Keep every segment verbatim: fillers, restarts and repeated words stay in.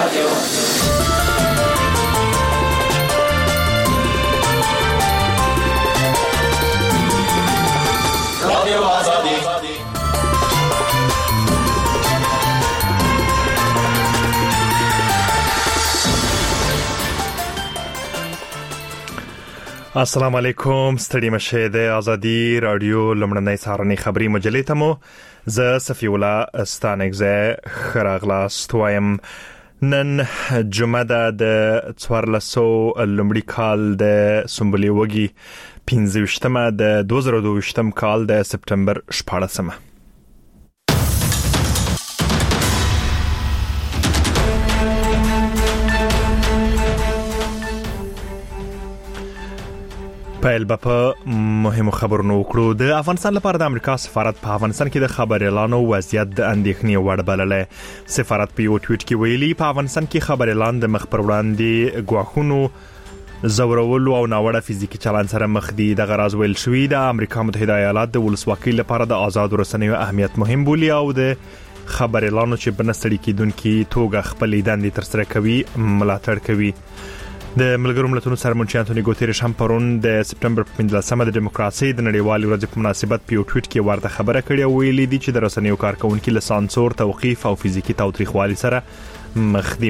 رادیو رادیو آزادی السلام علیکم. ستړي مشه د ازادي رادیو لمړنۍ سهارنۍ خبري مجلې ته مو ز صفی الله ستانګزه خراغلاست وایم. نن جمعه د څوارلسو لمړي کال د سمبولي وګي پنځوشتمه د دوه زره دوه کال د سپتمبر شپاړسمه. پیل په مهمو خبرونو وکړو. د افغانستان لپاره د امریکا سفارت په افغانستان کې د خبر اعلانو وضعیت د اندېښنې وړ بللی. سفارت په یو ټویټ کې ویلي په افغانستان کې خبر اعلان د مخ پر وړاندې ګواښونو زورولو او ناوړه فزیکی چلند سره مخ دي. د غراز ویل شوی د امریکا متحده ایالات د ولسواکۍ لپاره د آزاد رسنیو اهمیت مهم بولي او د خبر اعلانو چې بنستړي کیدونکو توګه خپل دندې تر سره کوي ملاتړ کوي. د ملګرو ملتونو سرمنشي انټونی ګوتيريش هم پرون د سپتمبر په پنځلسمه د دیموکراسي د نړیوالې ورځې په مناسبت په یو ټویټ کې ورته خبره کړې او ویلي دي چې د رسنیو کارکونکو له سانسور، توقيف او فزیکی تاوتریخوالي سره مخ دي.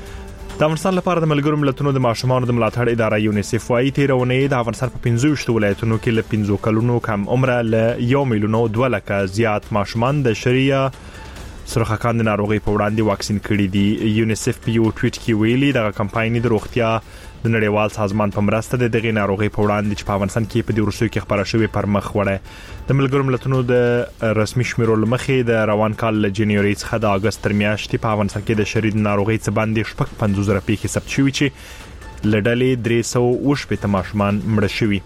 د افغانستان لپاره د ملګرو ملتونو د ماشومانو د ملاتړ اداره یونیسف وايي تیرونې د افغانستان په پنځه ولایتونو کې له پنځه کلونو کم عمره له یو میلیون دوه لکه زیات ماشومان د شریعه سرخکان د ناروغي په وړاندې واکسین کړي دي. یونیسف په یو ټویټ کې ویلي د کمپایني د روغتیا د نړیوال سازمان په مرسته د دغه ناروغي په وړاندې چې په افغانستان کې په دې ورسو کې خبره شوې پر مخ وړه. د ملګرو ملتونو د رسمي شمیرو لمخې د روان کال له جنوري څخه د اگست تر میاشتې په افغانستان کې د شرید ناروغي څخه باندې شپږ پنځوس زره پیښې ثبت شوې چې لړلې درې سوه او شپږ ماشومان مړه شوي.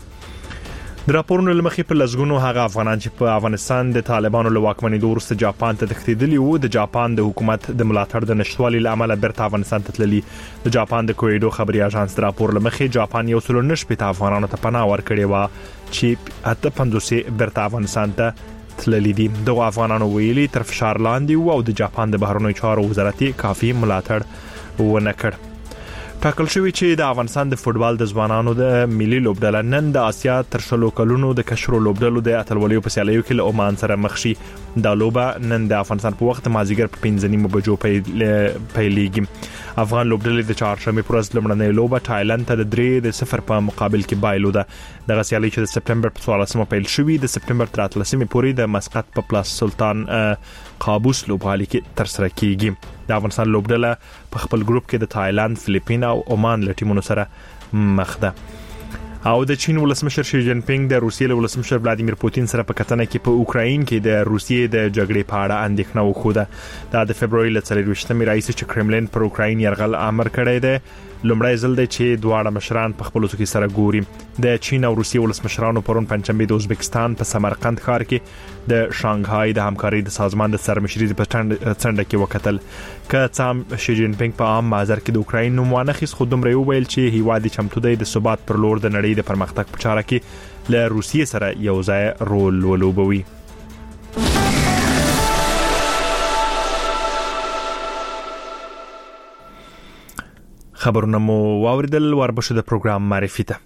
د راپورونو لمخې په لزګونو هغه افغانان چې په افغانستان د طالبانو له واکمنۍ وروسته جاپان ته تښتېدلي وو د جاپان د حکومت د ملاتړ د نشټوالي لامل بیرته افغانستان ته تللي. د جاپان د کویډو خبري اژانس د راپور لمخې جاپان یو سل نهه شپږ افغانانو ته پناه ورکړې و چې اته پنځوس بیرته افغانستان ته تللي دي. دغه افغانانو ویلي تر فشار لاندې وو او د جاپان د بهرنیو چارو وزارت کافي ملاتړ ونه کړ. ټاکل شوی چې د افغانستان د فوتبال د ځوانانو د ملي لوبډله نن د آسیا تر شلو کلونو د کشرو لوبډلو د اتلولیو په سیالیو کې له عمان سره مخ شي. دا لوبه نن د افغانستان په وخت مازیګر په پنځه نیمو بجو پیلېږي. افغان لوبډلې د چهارشنبه پر ورځ لومړنۍ لوبه تایلند ته د درې د صفر په مقابل کې بایلو ده. د غسیالي چې د سپتمبر په څوارلسمه پیل شوې د سپتمبر تر اتلسمه پورې د مسقط په پلاس سلطان قابوس لوبغالي کې تر سره کیږي. د افغانستان لوبډله په خپل ګروپ کې د تایلند، فلیپین او عمان له ټیمونو سره مخ ده. او د چین ولسمشر شي جین پینګ د روسیې ولسمشر ولادیمیر پوتین سره په کتنه کې په اوکراین کې د روسیې د جګړې په اړه اندېښنه وښوده. دا د فبرवरी ل څلرویشتمې رئیس چې کرملین پر اوکراین یرغل امر کړی دی لومړی ځل دی چې دواړه مشران په خپل څوکۍ سره ګوري. د چین او روسیې ولسمشرانو پرون پنځمبه د ازبکستان په سمرقند ښار کې د شانګهای د همکارۍ د سازمان د سرمشري په څنډه کې وکتل. که څام شي جین پینګ په عام مازر کې د اوکراین نوم وانخیس خو دومره ویل چې هیواد چمتو دی د ثبات پر لور د نړۍ د پرمختګ په چاره کې له روسیې سره یو ځای رول ولوبوي. خبرونه مو واوریدل. وربشه د پروګرام معرفي ته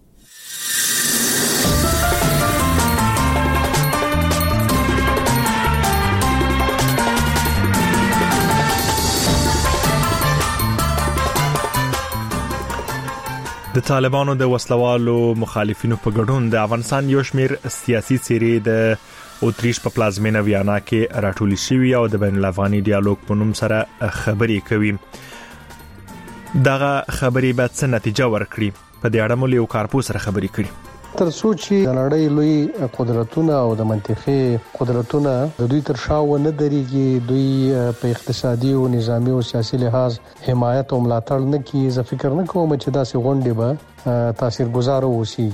د طالبانو د وسلوالو مخالفینو په ګډون د افغانستان یو شمیر سیاسي څیرې د اوتریش په پلازمینه ویانا کې راټولې شوې او د بین الافغاني ډیالوګ په نوم سره خبرې کوي. دغه خبرې به څه نتیجه ورکړي په دې اړه مو له کارپو سره خبرې کړې. تر څو چې د نړۍ لوی قدرتونه او د منطقي قدرتونه د دوی تر شا و نه درېږي، دوی په اقتصادي او نظامی او سیاسي لحاظ حمایت او ملاتړ نه کوي، زه فکر نه کوم چې داسې غونډې به تاثیرګذار اوسي.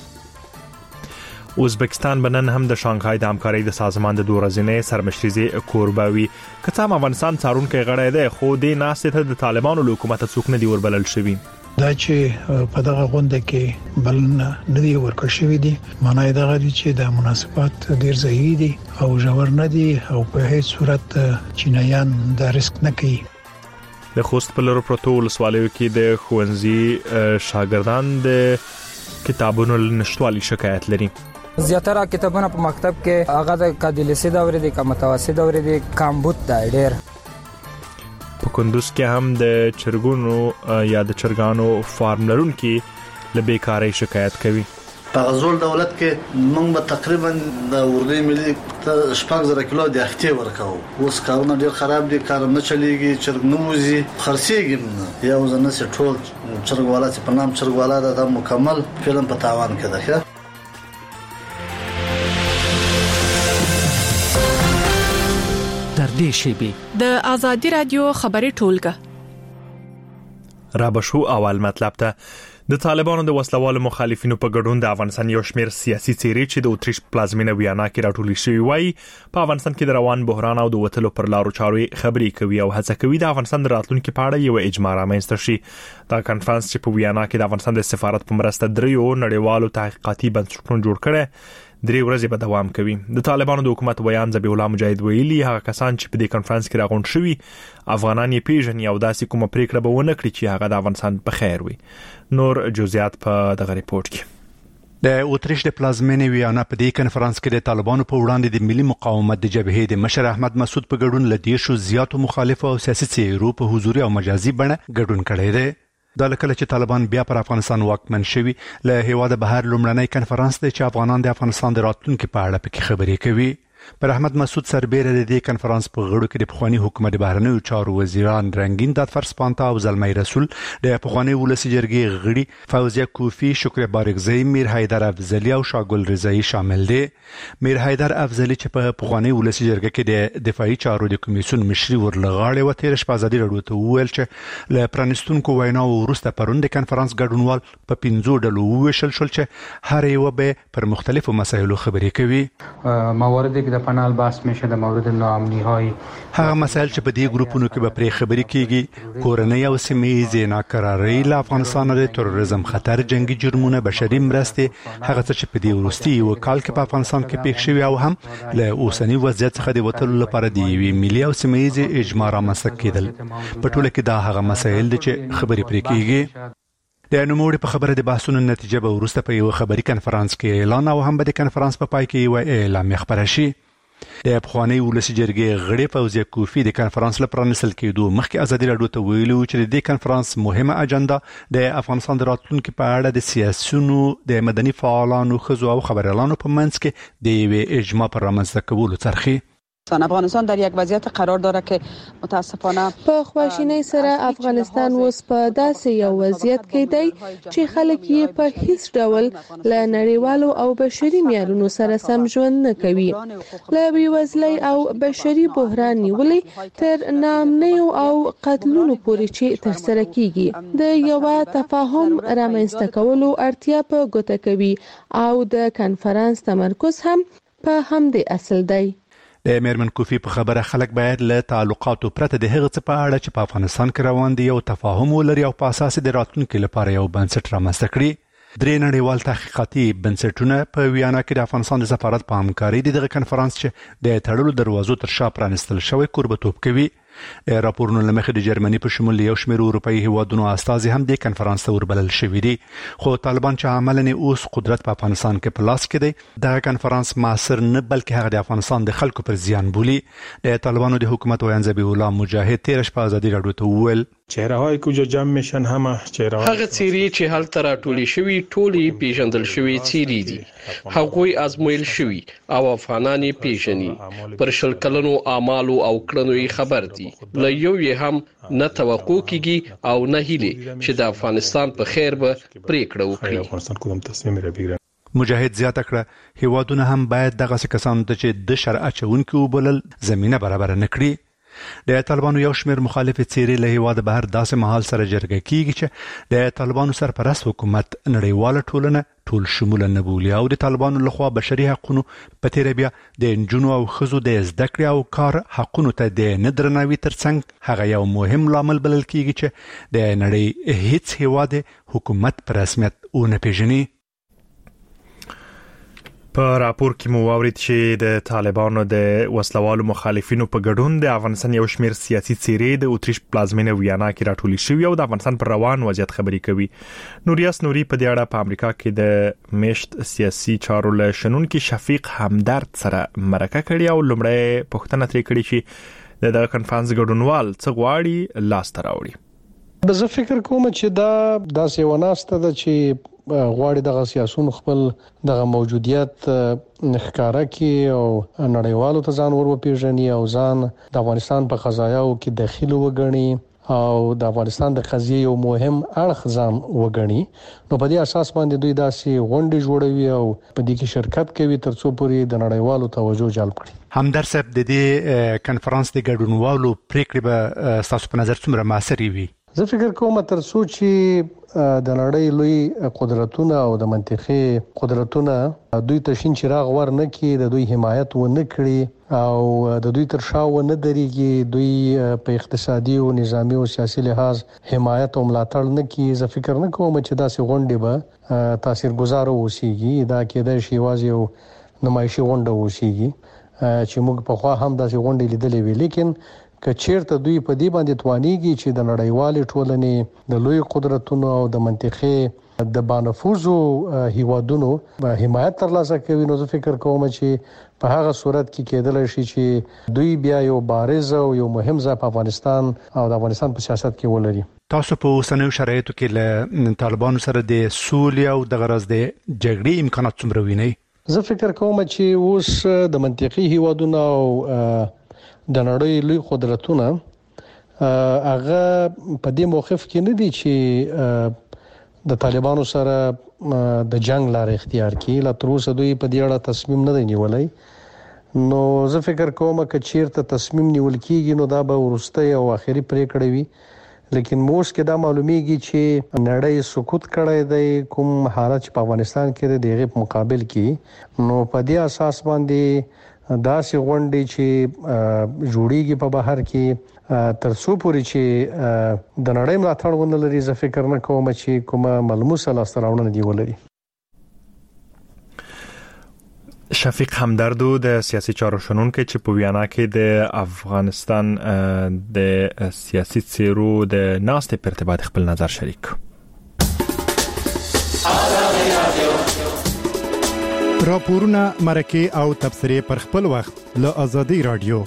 ازبکستان بنن هم د شانګهای د همکارۍ د سازمان د دورځنې سرمشري کورباوي کته افغانستان څارونکو غړی دی خو د ناسته د طالبانو حکومت څوک نه دی وربلل شوی. دا چې په دغه غونډه کې بلنه نه دی ورکړل شوی دی معنی دا غوډي چې د مناسبات ډیر ضعیف دي او ژور نه دي او په هیڅ صورت چینایان دا ریسک نه کوي. د خوست په لور پروتو ولسوالیو کې د ښوونځي شاګردان د کتابونو نشټوالي شکایت لري. زیاتره کتابونه په مکتب کې هغه د کادلسی دورې د کم متوسط دورې د کمبود د ډېر. په کندوز کې هم د چرګونو یا د چرګانو فارم لرونکي له بیکارۍ شکایت کوي. په غزول دولت کې موږ به تقریبا د اردوی ملي شپږ زره کیلو د اختي ورکاو. اوس کارونه ډیر خراب دي، کار نه چلیږي، چرګ نه وزي، خرڅيږي. یو ځنه سه ټول چرګوالا چې په نام چرګوالا د مکمل فلم په تاوان کې ده. در دې شیبي د آزادی رادیو خبري ټولګه را بشو اول مطلب ته د طالبانو د وسلوالو مخالفینو په ګډون د افغانستان یو شمېر سیاسي څېرې چې د اتریش پلازمینه ویانا کې راټولې شوې وای په افغانستان کې د روان بحران او د وټلو پر لارو چارو خبرې کوي او هڅه کوي د افغانستان د راتلونکو په اړه یو اجماع رامنځته شي. دا کانفرنس چې په ویانا کې د افغانستان د سفارت په مرسته دریو نړیوالو تحقیقاتي بنسټونو جوړ کړي درې ورځې به دوام کوي. د طالبانو د حکومت ویان ذبیح الله مجاهد ویلي هغه کسان چې په دې کانفرنس کې راغونډ شوي افغانان یې پیژني او داسې کومه پریکړه به ونه کړي چې هغه د افغانستان په خیر وي. نور جزئیات په دغه ریپورت کې. د اتریش د پلازمینې ویانا په دې کانفرنس کې د طالبانو په وړاندې د ملي مقاومت د جبهې د مشر احمد مسعود په ګډون لدې شو زیاتو مخالف او سیاسي څېرو په حضوري او مجازي بڼه ګډون کړی دی. دا لکه چې طالبان بیا پر افغانستان واکمن شوي له هیواده بهر لومړنی کانفرنس دی چې افغانان د افغانستان د راتلونکو په اړه پکې خبرې کوي. پر احمد مسعود سربېره د دې کانفرنس په غړو کې د پخوانی حکومت بهرنیو چارو وزیران رنگین دادفر سپانتا او زلمی رسول، د پخوانی ولسی جرګې غړي فوزیه کوفی، شکر بارګزی، میر حیدر افضلی او شاګل رضایی شامل دي. میر حیدر افضلی چې په پخوانی ولسی جرګې کې د دفاعي چارو د کمیسیون مشري ورلغاړي و تیر شپه ازادي راډیو ته وویل چې له پرانستونکو ویناو وروسته پرون د کانفرنس ګډونوال په پنځو ډلو وویشل شول چې هر یو به پر مختلفو مسایلو خبرې کوي. موارد د پنال بحث میشه د مورد ناامنی های هغه مسایل چې په دې ګروپونو کې به پرې خبرې کیږي، کورنۍ او سیمه‌ییزې ناکرارۍ، له افغانستان د تروریزم خطر، جنگي جرمونه، بشري مرستې، هغه څه چې په دې وروستي یو کال کې په افغانستان کې پیښ شوي او هم له اوسنی وضعیت څخه د وټلو لپاره د یوې ملي او سیمه‌ییزې اجماع رامنځته کېدل. په ټوله کې دا هغه مسایل دي چې خبرې پرې کیږي. د نوموړي په خبره د بحثونو نتیجه به وروسته په یو خبري کانفرنس کې اعلان او هم به د کانفرنس په پای کې یو اعلان خبره شي. د پخوانی ولسی جرګې غړي فوزیه کوفی د کانفرنس لپاره نسل کېدو مخکې ازادي راډیو ته ویلو چې د دې کانفرنس مهمه اجنډا د افغانستان د راتلونکو په اړه د سیاسيونو، د مدني فعالانو، ښځو او خبريالانو په منځ کې د یوې اجماع پر رامنځته کولو ترخی. افغانستان در یک وضعیت قرار داره که متاسفانه په خواشینۍ سره افغانستان اوس په داسې یو وضعیت کې دی چې خلک یې په هیڅ ډول له نړیوالو او بشري معیارونو سره سم ژوند نه کوي. له بېوزلۍ او بشري بحران نیولې تر ناامنیو او قتلونو پورې چې ترسره کیږي د یو تفاهم رامنځته کولو اړتیا په ګوته کوي او د کانفرنس تمرکز هم په همدې اصل دی. د میرمن کوفی په خبره خلک باید له تعلقاتو پرته د هغه څه په اړه چې په افغانستان کې روان دي یو تفاهم ولري او په اساس د راتلونکو لپاره یو بنسټ رامنځته کړي. درې نړیوال تحقیقاتي بنسټونه په ویانا کې د افغانستان د سفارت په همکاري د دغه کانفرنس چې د تړلو دروازو تر شا پرانستل شوی کوربتوب کوي. راپورونه لمخې د جرمني په شمول یو شمېر اروپאי هیوادونو استازي هم د کانفرنس ته وربلل شوي دي، خو طالبان چې عملاً اوس قدرت په افغانستان کې په لاس کې دی دغه کانفرنس معاصر نه بلکې هغه د افغانستان د خلکو پر زیان بولي. د طالبانو د حکومت ویان ذبیح الله مجاهد تیر شپه ازادي راډیو ته وویل چهره‌های کجا جمع میشن همه چهره‌های هغه څیرې چې هلته راټولې شوي ټولې پیژندل شوي څیرې دي، هغوی ازمویل شوي او افغانان یې پیژني، پر شل کلنو اعمالو او کړنو یې خبر دي. له یو یې هم نه توقع کیږي او نه هیله چې د افغانستان په خیر به پریکړه وکړي. افغانستان کوم تصمیم لري. مجاهد زیاته کړه هیوادونه هم باید دغه کسانو ته چې د شرع چونکو وبلل زمينه برابر نه کړي. د طالبانو یو شمېر مخالف څیرې له هیواده بهر داسې مهال سره جرګه کیږي چې د طالبانو سرپرست حکومت نړیواله ټولنه ټول شموله نه بولي او د طالبانو لخوا بشري حقوقو په تیر بیا د انجونو او ښځو د زده کړې او کار حقوقو ته د نه درناوي ترڅنګ هغه یو مهم لامل بلل کیږي چې د نړۍ هیڅ هیواد حکومت په رسمیت ونه پیژني. په راپور کې مو واورید چې د طالبانو د وسلوالو مخالفینو په ګډون د افغانستان یو شمېر سیاسي څیرې د اتریش پلازمینه ویانا کې راټولې شوې او د افغانستان پر روان وضعیت خبرې کوي. نوریاس نوري په دې اړه په امریکا کې د میشت سیاسي چارو له شنونکو شفیق همدرد سره مرکه کړې او لومړی پوښتنه ترې کړې چې د کنفرانس ګډونوال څه غواړي لاس ته راوړي. زه فکر کوم چې دا داسې وناسته ده چې غواړي دغه سیاسون خپل دغه موجودیت ښکارا کی او نړیوالو ته ځان ور وپیژني او ځان د افغانستان په قضایاو کې داخلي وګڼي او د افغانستان د قضیې یو مهم اړخ ځان وګڼي. نو په دې اساس باندې دوی داسې غونډې جوړوي او په دې کې شرکت کوي ترڅو پورې د نړیوالو توجه جلب کړي. همدرد صاحب د دې کنفرانس د ګډونوالو پریکړې به تاسو په نظر څومره موثرې وي؟ زه فکر کوم ترڅو چې د نړۍ لوی قدرتونه او د منطقي قدرتونه دوی ته شین چراغ ور نه کړي، د دوی حمایت و نه کړي او د دوی تر شا و نه درېږي، دوی په اقتصادي او نظامی او سیاسي لحاظ حمایت او ملاتړ نه کړي، زه فکر نه کوم چې داسې غونډې به تاثیرګذار اوسيږي. دا کېدای شي واځي یو نمایشي غونډه اوسيږي چې موږ په خوا هم داسې غونډې لیدلې وي، لیکن کچیرته دوی په دې باندې توانيږي چې د نړیوالې ټولنې د لوی قدرتونو او د منطقې د بانفوذو هیوادونو حمایت ترلاسه کوي، نو زه فکر کوم چې په هغه صورت کې کېدل شي چې دوی بیا یو بارز او یو مهم ځای په افغانستان او د افغانستان په سیاست کې ولري. تاسو په اوسنیو شرایطو کې له طالبانو سره د سولې او د غرض د جګړې امکانات څومره ویني؟ زه فکر کوم چې اوس د منطقي هیوادونو او د نړۍ لوی قدرتونه هغه په دې موقف کې نه دي چې د طالبانو سره د جنگ لار اختیار کړي. لا تر اوسه دوی په دې اړه تصمیم نه دی نیولای. نو زه فکر کوم چې چیرته تصمیم نیول کیږي نو دا به ورسته او اخیری پریکړه وي، لیکن موږ کې دا معلومیږي چې نړۍ سکوت کړی دی کوم حالت په افغانستان کې د غیب مقابل کې. نو په دې اساس باندې دا سي غونډې چې جوړیږي په بهر کې ترڅو پورې چې د نړۍ ملاتړ ونه لري، زه فکر نه کوم چې کومه ملموسه لاسته راوړنه دی ولري. شفیق همدردو د سیاسي چارو شنونکو چې په ویانا کې د افغانستان د سیاسي څیرو د ناستې په ارتباط خپل نظر شریک. راپورونه، مرکه او تبصره پر خپل وخت له ازادي رادیو.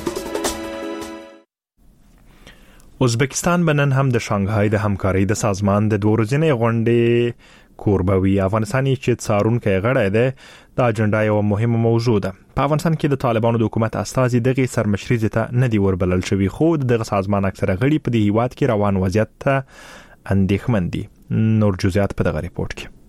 ازبکستان بنن هم د شانګهای د همکارۍ د سازمان د دوه ورځې غونډې کوربوي. افغانستان چې څارونکو غړی دی د اجنډا یو مهمه موضوع ده. په افغانستان کې د طالبانو د حکومت استازي دغه سرمشري ته نه دی وربلل شوی، خو دغه سازمان اکثره غړي په دې هیواد کې روان وضعیت ته اندېښمن دي. نور جزئیات په دغه ریپورت کې.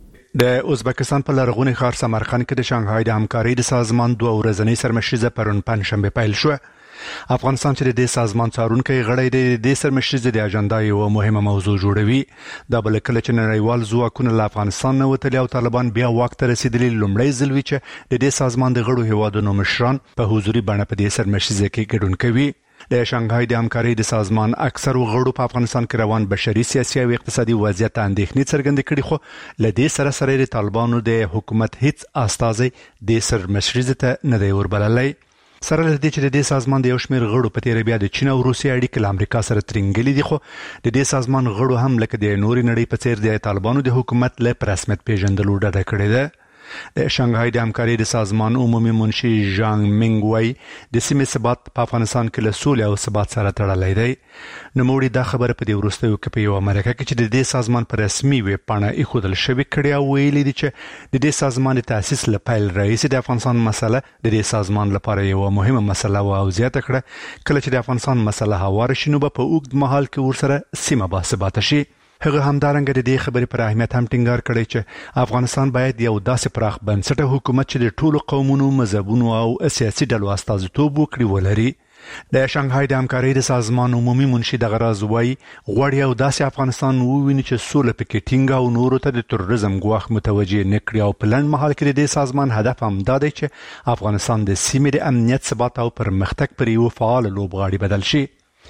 د ازبکستان په لرغوني ښار سمرقند کې د شانګهای د همکارۍ د سازمان دوه ورځنۍ سرمشریزه پرون پنځشنبه پیل شو. افغانستان چې د دې سازمان څارونکو غړی دی د دې سرمشریزه د اجنډا یو مهمه موضوع جوړوي. دا بل کله چې نړیوال ځواکونه له افغانستان نه وتلي او طالبان بیا واک ته رسیدلي لومړی ځل وی چې د دې سازمان د غړو هیوادونو مشران په حضوري بڼه په دې سرمشریزه کې ګډون کوي. د شانګهای د همکارۍ د سازمان اکثر غړو په افغانستان کې روان بشري سیاسي او اقتصادي وضعیت اندېښنې څرګندې کړې، خو لدې سره سره د طالبانو د حکومت هیڅ استازي د سرمشریزه ته نه دی وربللی. سره لدې چې د دې سازمان د یو شمېر غړو په تیر بیا د چین او روسیې اړیکې له امریکا سره ترنګلې دي، خو د دې سازمان غړو هم لکه د نوري نړۍ په څیر د طالبانو د حکومت له رسمیت پیژندلو ډډه کړې ده. د شانګهای د همکارۍ د سازمان عمومي منشي ژانګ مینګ وای د سیمې ثبات په افغانستان کې له سولې او ثبات سره تړلی دی. نوموړي دا خبره په دې وروستیو کې په یوه مرکه کې چې د دې سازمان په رسمي ویب پاڼه ایښودل شوې کړې او ویلي دي چې د دې سازمان د تاسیس له پیل راهیسې د افغانستان مسله د دې سازمان لپاره یوه مهمه مسله وه او زیاته کړه کله چې د افغانستان مسله هواره شي نو به په اوږد مهال کې ورسره سیمه باثباته شي. هغه همدارنګه د دې خبرې پر اهمیت هم ټینګار کړی چې افغانستان باید یو داسې پراخ بنسټه حکومت چې د ټولو قومونو، مذهبونو او سیاسي ډلو استازیتوب وکړي ولري. د شانګهای د همکارۍ د سازمان عمومي منشي دغه راز وایي غواړي یو داسې افغانستان وویني چې سوله پکې ټینګه او نورو ته د تروریزم ګواښ متوجه نه کړي، او په لنډ مهال کې د دې سازمان هدف هم دا دی چې افغانستان د سیمې د امنیت، ثبات او پرمختګ پر یو فعال لوبغاړي بدل شي.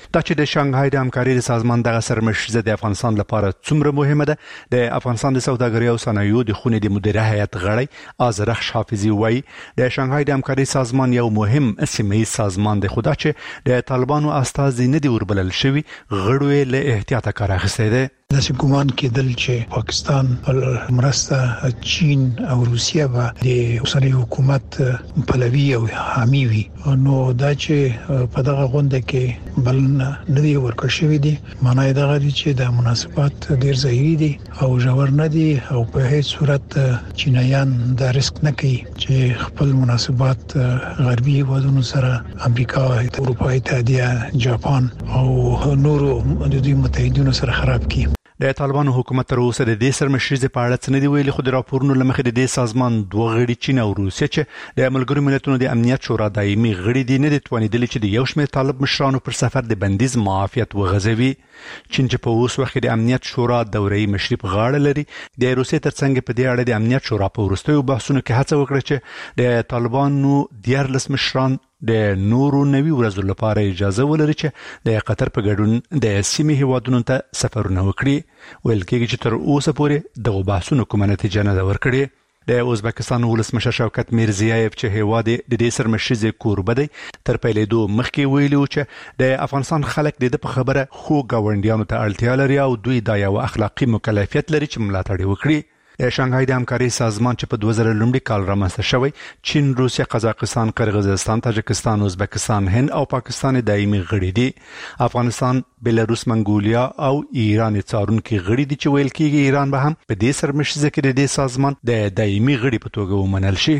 دا چې د شانګهای د همکارۍ سازمان دغه سرمشریزه د افغانستان لپاره څومره مهمه ده د افغانستان د سوداګرۍ او صنایعو د خونې د مدیره هیئت غړی آذرخ حافظي وایي د شانګهای د همکارۍ سازمان یو مهم سیمه ییز سازمان دی، خو دا چې د طالبانو استازي نه دی وربلل شوی غړو یې له احتیاطه کار اخیستی دی. داسې ګمان کېدل چې پاکستان په مرسته چین او روسیه به د اوسنی حکومت پلوي او حامی وي، نو دا چې په دغه غونډه کې بلنه نه دی ورکړل شوې دي معنی دا غوړي چې د مناسبات ډیر ظاهري دي او ژور نه دي او په هیڅ صورت چینایان دا ریسک نه کوي چې خپل مناسبات غربي هیوادونو سره امریکا، اروپا اتحادیه، جاپان او نورو د دوی متحدینو سره خراب کړي. د طالبانو حکومت تر اوسه د دې سرمشریزې په اړه څه نه دی ویلي، خو د راپورونو له مخې د دې سازمان دوه غړي چین او روسیه چې د ملګرو ملتونو د امنیت شورا دایمي غړي دي نه دي توانیدلي چې د یو شمېر طالب مشرانو پر سفر د بندیز معافیت وغځوي. چین چې په اوس وخت کې د امنیت شورا دورې مشري په غاړه لري، د روسیې ترڅنګ په دې اړه د امنیت شورا په وروستیو بحثونو کې هڅه وکړه چې د طالبانو دیارلس مشران د نورو نوي ورځو لپاره اجازه ولري چې د قطر په ګډون د سیمې هیوادونو ته سفرونه وکړي. ویل کېږي چې تر اوسه پورې دغه بحثونو کومه نتیجه نه ده ورکړې. د ازبکستان ولسمشر شوکت میرزیایف چې هیواد د دې سرمشریزې کوربه دی تر پیلېدو مخکې ویلي و چې د افغانستان خلک د په خبره خو ګاونډیانو ته اړتیا لري او دوی دا یو اخلاقی مکلفیت لري چې ملاتړ وکړي. د شانګهای د همکارۍ سازمان چې په دوه زره لومړي کال رامنځته شوی، چین، روسیه، قزاقستان، قرغیزستان، تاجکستان، ازبکستان، هند او پاکستان دایمي غړي دي. افغانستان، بلاروس، منګولیا او ایران څارونکي غړي دي چې ویل کېږي ایران به هم په دې سرمشریزه کې د دې سازمان د دایمي غړي په توګه ومنل شي.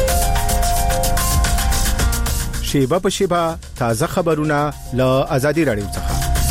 شیبه په شیبه تازه خبرونه له آزادي رادیو څخه.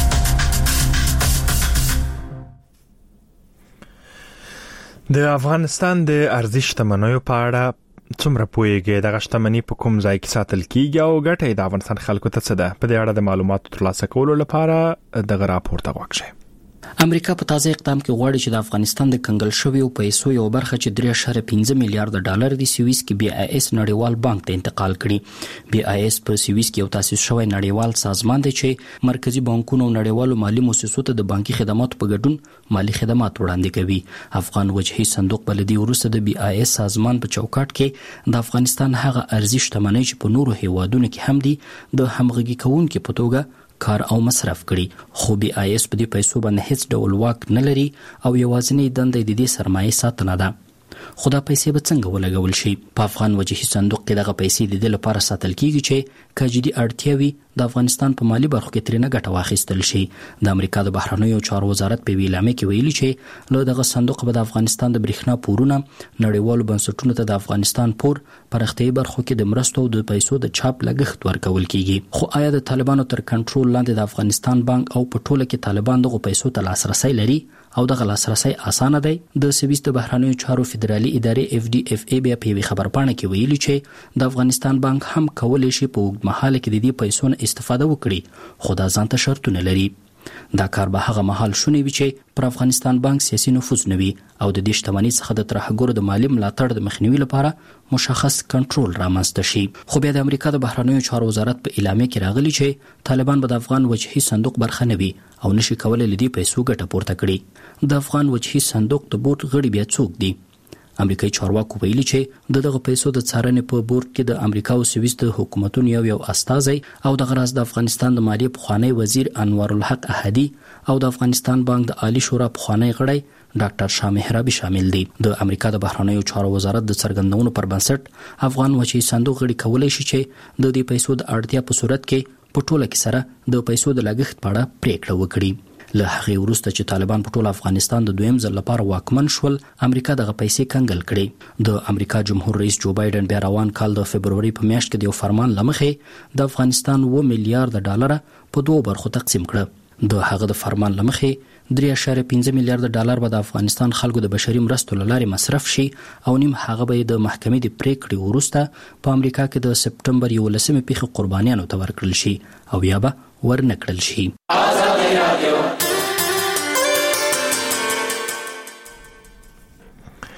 د افغانستان د ارزښت شتمنیو په اړه څومره پوهیږئ؟ دغه شتمني په کوم ځای کې ساتل کیږي او ګټه یې د افغانستان خلکو ته څه ده؟ په دې اړه د معلوماتو ترلاسه کولو لپاره دغه راپور ته وګورئ. امریکا په تازه اقدام کې غواړي چې د افغانستان د کنګل شویو پیسو یو برخه چې درې اعشاریه پنځه میلیارډ ډالر د سویس کې بي آی اس نړیوال بانک ته انتقال کړي. بي آی اس په سویس کې یو تاسیس شوی نړیوال سازمان دی چې مرکزی بانکونو او نړیوالو مالی مؤسسو ته د بانکي خدماتو په ګډون مالی خدمات وړاندې کوي. افغان وجهي صندوق بلدي وروسته د بي آی اس سازمان په چوکاټ کې د افغانستان هغه ارزښت شتمنۍ چې په نورو هیوادونو کې هم دي د همغږي کوونکو په توګه کار او مصرف کړي. خو بي آی اس په دې پیسو باندې هیڅ ډول واک نه لري او یوازینی دنده د دې سرمایې ساتنه ده. خو دا پیسې به څنګه ولګول شي؟ په افغان وجهي صندوق کې دغه پیسې د دې لپاره ساتل کیږي چې کجدي اړتیا وي د افغانستان په مالی برخو کې ترې نه ګټه واخیستل شي. د امریکا د بهرنیو چارو وزارت په ویلامه کې ویلي چې له دغه صندوق به د افغانستان د برېښنا پورونه نړیوالو بنسټونو ته د افغانستان پور پرختي برخو کې د مرستو د پیسو د چاپ لګښت ورکول کیږي. خو آیا د طالبانو تر کنټرول لاندې د افغانستان بانک او په ټوله کې طالبان دغه پیسو ته لاسرسي لري او دغه لاسرسي اسانه دی؟ د سویس د بهرنیو چارو فدرالي ادارې اف ډي اف ای بیا په خبرپاڼه کې ویلي چې د افغانستان بانک هم کولای شي په وګړي مهاله کې د دې پیسو نه استفاده وکړي، خو دا ځان ته شرطونه لري. دا کار به هغه مهال شونی وي چې پر افغانستان بانک سیاسي نفوذ نه وي او د دې شتمنۍ څخه د ترهګرو د مالی ملاتړ د مخنیوي لپاره مشخص کنټرول رامنځته شي. خو بیا د امریکا د بهرنیو چارو وزارت په اعلامیه کې راغلی چې طالبان به د افغان وجهي صندوق برخه نه وي او نشي کولای لدی پیسو ګټه پورته کړي. د افغان وجهي صندوق د بورډ غړي بیا څوک دي؟ امریکایي چارواکو ویلي چې دغه پیسو د څارنې په بورډ کې د امریکا او سویس د حکومتونو یو یو استازي او د غراز د افغانستان د مالیې پخوانی وزیر انور الحق احدی او د افغانستان بانک د عالی شورا پخوانی غړی ډاکټر شاه مهرابي شامل دي. د امریکا د بهرنیو چارو وزارت د څرګندونو پر بنسټ افغان وجهي صندوق غړي کولای شي چې د دې پیسو د اړتیا په صورت کې په ټوله کې سره د پیسو د لګښت په اړه پریکړه وکړي. له هغه وروسته چې طالبان په ټول افغانستان د دویم ځل لپاره واکمن شول، امریکا دغه پیسې کنګل کړې. د امریکا جمهور رئیس جو بایدن بیا روان کال د فبرवरी په میاشت کې د یو فرمان لمخې د افغانستان و میلیارډ ډالر په دوه برخو تقسیم کړ. د هغه د فرمان لمخې درې اعشاریه پنځه میلیارډ ډالر به د افغانستان خلکو د بشري مرستو لارې مصرف شي او نیم هغه به د محکمې د پریکړې وروسته په امریکا کې د سپټمبر یولسمې پیښې قربانیانو ته ورکړل شي او یا به ورنکړل شي. آزادي رادیو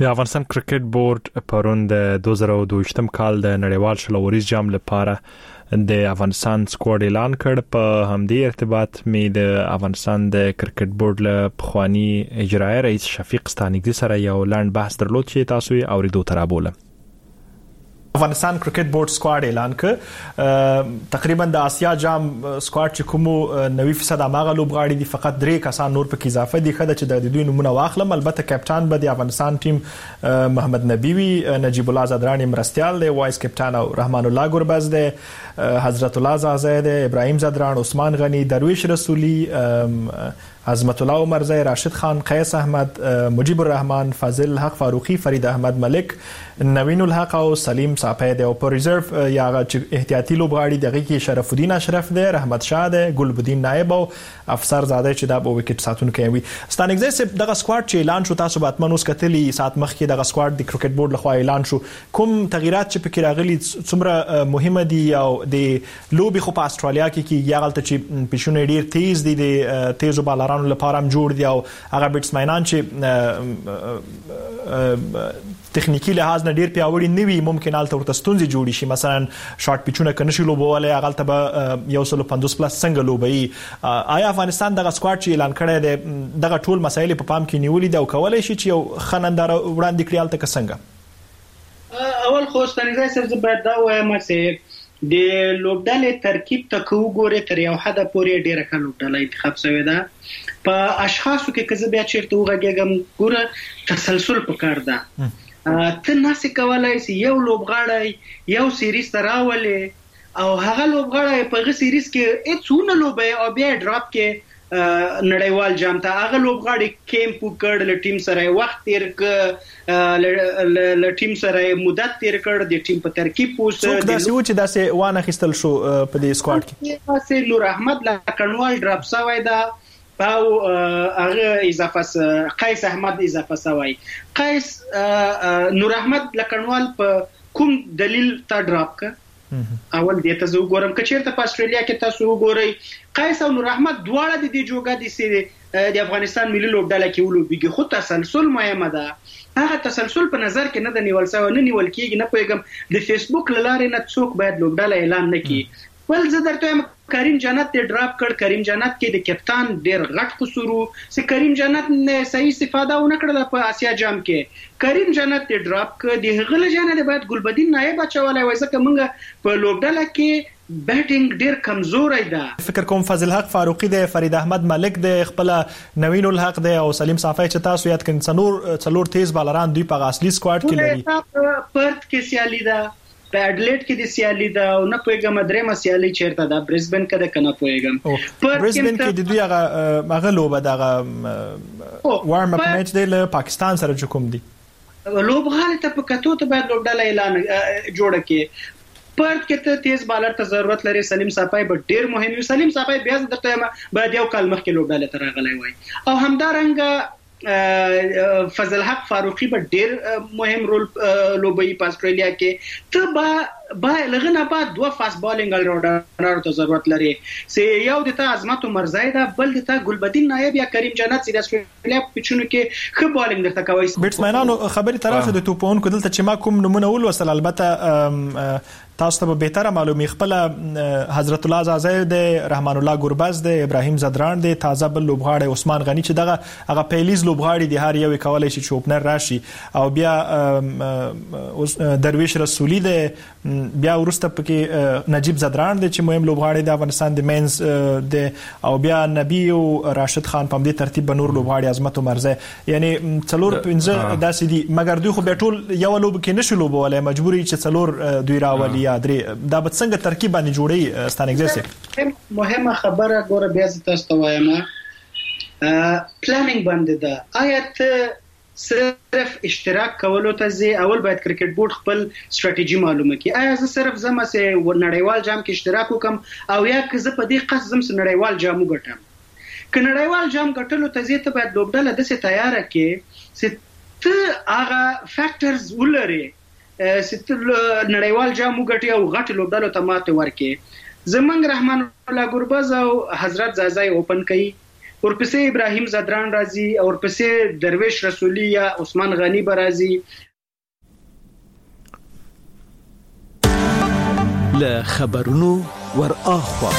د افغانستان کرکټ بورډ پرون د دوه زره دوه ویشتم کال د نړیوال شلوريز جام لپاره د افغانستان سکواډ اعلان کړ. په همدې ارتباط می د افغانستان د کرکټ بورډ له پخوانی اجرایی رئیس شفیق ستانکزی سره یو لاند بحث درلود چې تاسو یې اوریدو ترابوله. افغانستان کرکټ بورډ سکواډ اعلان ک تقریبا د آسیا جام سکواډ چې کوم نوي فیصد اماغه لوبغاړي دي فقط درې کسان نور په اضافه دي خدای چې د دوی نمونه واخلم. البته کپټان به د افغانستان ټیم محمد نبی وی، نجیب الله زدرانی مرستيال دی، وایس کپټان او رحمان الله ګربز دی، حضرت الله زازه دی، ابراهیم زدران، عثمان غنی، درویش رسولی، عظمت الله عمرزی، راشد خان، قیس احمد، مجیب الرحمن، فاضل حق فاروقی، فرید احمد ملک، نوین الحق او سلیم صاحب دی. او په ریزرو یا احتیاطي لوبغاړي دغه کې شرف الدین اشرف دی، رحمت شاه دی، ګلبدین نائب او افسر زاده چې دا په وکټ ساتونکو وي. ستانکزی سپ دغه سکواډ چې اعلان شو تاسو به اتمنوس کتلی سات مخکې دغه سکواډ د کرکټ بورډ لخوا اعلان شو، کوم تغیرات چې پکې راغلي څومره مهمه دي او د لوبي خو په استرالیا کې کې یاغلته چې پښونه ډیر تیز دي د تیزو بالرانو لپاره هم جوړ دي او هغه بیټسمنان چې تخنیکی لحاظ نه ډیر پیاوړي نوي ممکن الته ورته ستونزې جوړي شي، مثلا شارټ پیچونه کنه شي لوبواله هغه به یو سل پنځوس پلس څنګه لوبي. آیا افغانستان دغه سکواډ چې اعلان کړی دی دغه ټول مسایل په پام کې نیولې دي او کولای شي چې یو خنندار وړاندې کړی الته څنګه؟ اول خو ستنګای سره باید دا وایم چې د لوبډلې ترکیب ته کو ګوره تر یو حد پورې ډیره ښه لوبډله انتخاب شوې ده. په اشخاصو کې کزه بیا چیرته وګږم ګوره تسلسل پکار ده. ته ناسې کولای سي یو لوبغاړی یو سیریز ته راولې او هغه لوبغاړی په هغه سیریز کې هیڅونه لوبي او بیا ډراپ کې نړیوال جام ته هغه لوبغاړي کیمپ وکړ، له ټیم سره وخت تیر ک له ټیم سره مدت تیر کړ، د ټیم په ترکیب پوسټ څوک داسې و چې داسې وانه خستل شو په دې سکواډ کې؟ تاسو نور احمد لکنوال ډراپ شوی دا او هغه اضافه قیس احمد اضافه شوی. قیس نور احمد لکنوال په کوم دلیل تا ډراپ ک؟ اول دې ته زه وګورم که چیرته په استرالیا کې تاسو وګورئ قیس او نور احمد دواړه د دې جوګه دي چې د افغانستان ملي لوبډله کې ولوبېږي، خو تسلسل مهمه ده. هغه تسلسل په نظر کې نه د نیول شوی، نه نیول کېږي. نه پوهېږم د فیسبوک له لارې نه څوک باید لوبډله اعلان نه کړي. بل زه درته وایم کریم جنت ته ډراپ کړ. کریم جنت کې د کپتان ډیر غټ قصور و چې کریم جنت نه صحیح استفاده ونه کړله په آسیا جام کې. کریم جنت ته ډراپ کړ. د هغه لجنه د باید ګلبدین نائب اچولای وای ځکه موږ په لوبډله کې بیټینګ ډیر کمزوري ده. فکر کوم فضل حق فاروقی دی، فرید احمد ملک دی، خپل نوین الحق دی او سلیم صافی چې تاسو یاد کړئ څلور څلور تیز بالران دوی په اصلي سکواډ کې لري. پرت کې سیالي ده، په اډلیډ کې د سیالي ده او نه پوهېږم درېمه سیالي چیرته ده، برزبن کې ده که نه پوهېږم. برزبن کې د دوی هغه هغه لوبه دغه وارم اپ میچ دی له پاکستان سره چې کوم دی لوبغاړي ته په کتو ته باید لوبډله اعلان جوړه کړي. پرت کې ته تیز بالر ته ضرورت لري. سلیم صافی به ډیر مهم وي. سلیم صافی بیا درته باید یو کال مخکې لوبډله ته راغلی وای او همدارنګه فضل حق فاروقی به ډیر مهم رول لوبي په استرالیا کې. ته با با لغنه بعد دوه فاست بالینګ الراونډر ته ضرورت لري چې یو د ته عظمت عمرزی ده، بل د ته ګلبدین نائب یا کریم جنت چې د استرالیا په چونو کې ښه بالینګ درته کوي. بیټسمنانو خبري طرف د توپونکو دلته چې ما کوم نمونه ولوسل البته تاسو ته به بهتره معلومي. خپل حضرت الله زازه دی، رحمان الله ګربز دی، ابراهیم زدران دی، تازه بل لوبغاړی عثمان غنی چې دغه هغه پیلیز لوبغاړي دی، هر یو کولای شي چې اوپنر راشي. او بیا درویش رسولی دی، بیا ورسته پکې نجیب زدران دی چې مهم لوبغاړی د افغانستان د مینز دی، او بیا نبی او راشد خان په دې ترتیب بنور لوبغاړي عظمت عمرزی، یعنی څلور پنځه داسې دي. مګر دوی خو به ټول یو لوب کې نشي لوبولای، مجبوري چې څلور دوی راولي یا درې. دا به څنګه ترکیب باندې جوړي ستانکزی سي؟ مهمه خبره ګوره بیا تاسو ته وایم پلانینګ باندې ده. آیا ته صرف اشتراک کولو ته زی اول باید کرکټ بورډ خپل ستراتیژي معلومه کړي. آیا زه صرف زما سه نړیوال جام کې اشتراک وکم او یا که زه په دې قصد زم نړیوال جام وګټم؟ که نړیوال جام ګټلو ته زی ته باید لوبډله د څه تیار کړي چې ته هغه فیکټرز ولري چې نړیوال جام وګټي او غټ لوبډلو ته ماته ورکړي. زمنګ رحمان الله ګربز او حضرت زازای اوپن کوي، ورپسې ابراهیم زدران راځي او ورپسې درویش رسولي یا عثمان غنی برازي. له خبرونو ور اخوا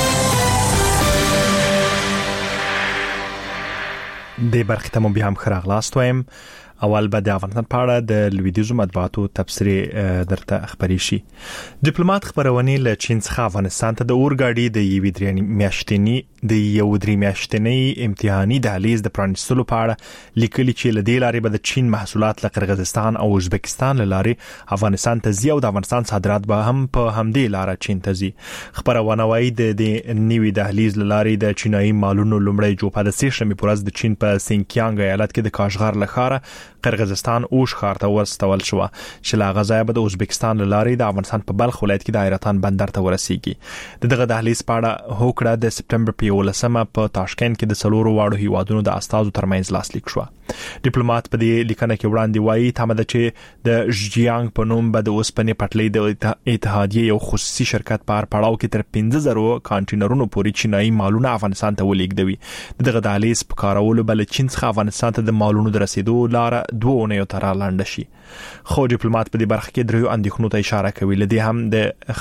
د برخه ته مو بیا هم خراغلاست وایم. اول به د افغانستان په اړه د لویدیزو مطبوعاتو تبصرې درته خبري شي. ډیپلوماټ خبرونه له چین څخه افغانستان ته د اورګاډي د یوې درې میاشتنی د یو درې میاشتنی امتحاني دهلیز د پرانستلو په اړه لیکلي چې له دې لارې به د چین محصولات له قرغیزستان او ازبکستان له لارې افغانستان ته ځي او د افغانستان صادرات به هم په همدې لارې چین ته ځي. خبرونه وايي د نیوي دهلیز له لارې د چینایي مالونو لومړی جوپه د سیشمې پورز د چین په سینکیانګ ایالت کې د کاشغر لخاره قرغیزستان اوش ښار ته ورستول شو چې لا غزا به د ازبکستان له لارې د افغانستان په بلخ ولایت کې د حیرتان بندر ته ورسیږي. دغه دهلیز په اړه هوکړه د سپټمبر په یولسمه په تاشکند کې د څلورو واړو هیوادونو د استازو ترمنځ لاسلیک شو. ډیپلوماټ په دې لیکنه کې وړاندې وایي تمه ده چې د ژجیانګ په نوم به د اوسپنې پټلۍ د اتحادیې یو خصوصي شرکت په پړاو کې تر پنځه زره کانټینرونو پورې چینایي مالونه افغانستان ته ولېږدوي. دغه دهلیز په کارولو بل چین څخه افغانستان ته د مالونو د رسیدو لار دوه اونۍ تر لاندې شي. خو ډیپلوماټ په دې برخه کې دریو اندېښنو ته اشاره کوي. لدی هم د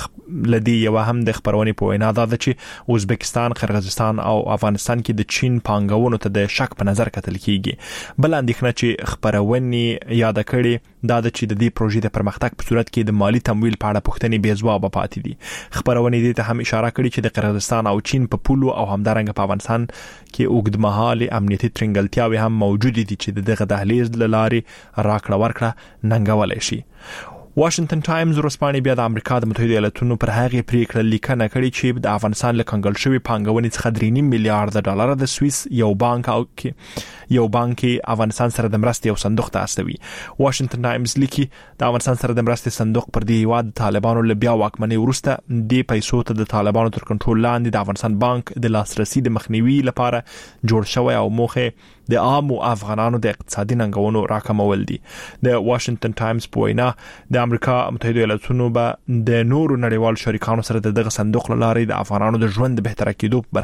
لدی یو هم د خبرونې په وینا ده چې ازبکستان، قرغیزستان او افغانستان کې د چین پانګونو ته د شک په نظر کتل کیږي. بل اندېښنه چې خبرونه یاد کړي دا د چې د دې پروژې د پرمختګ په صورت کې د مالی تمویل په اړه پوښتنې بې ځواب پاتې دي. خبرونه دې ته هم اشاره کړي چې د قرغیزستان او چین په پولو او همدارنګ په افغانستان کې اوږدمهاله امنیتي ترنګلتیاوي هم موجود دي چې دغه دهلیز لاري راکړه ورکړه ننګولای شي. واشنگټن ټایمز ورسپانې بیا د امریکا د متحده ایالاتونو پر هغه پریکړه لیکنه کړې چې د افغانستان له کنګل شوی پانګونې څخه درې نیم میلیارډ ډالر د سوئیس یو بانک او کې یو بانک افغانستان سره د مرستې یو صندوق ته استوي. واشنگټن ټایمز لیکي د افغانستان سره د مرستې صندوق پر دی هیواد طالبانو له بیا واکمنۍ وروسته د پیسو ته د طالبانو تر کنټرول لاندې د افغانستان بانک د لاسرسي د مخنیوي لپاره جوړ شوی او موخه د عام افغانانو د اقتصادي ننګونو راکمول دي. د واشنگټن ټایمز په وینا د امریکا متحده ایالاتونو به د نورو نړیوال شریکانو سره دغه صندوق لاري د افغانانو د ژوند بهتر کېدو